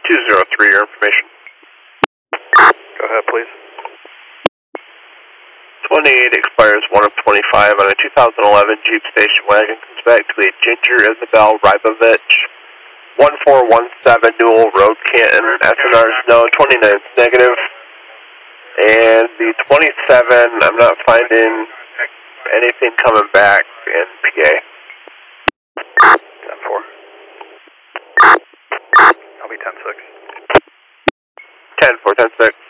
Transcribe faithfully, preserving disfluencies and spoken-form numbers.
two zero three, your information. Go ahead, please. twenty-eight expires one of twenty-five on a two thousand eleven Jeep station wagon. Comes back to a Ginger Isabel Rybovich. one four one seven Newell Road, Canton. S N R is no, twenty-nine is negative. And the twenty-seven, I'm not finding anything coming back in P A. ten four. I'll be ten six. ten four, ten six.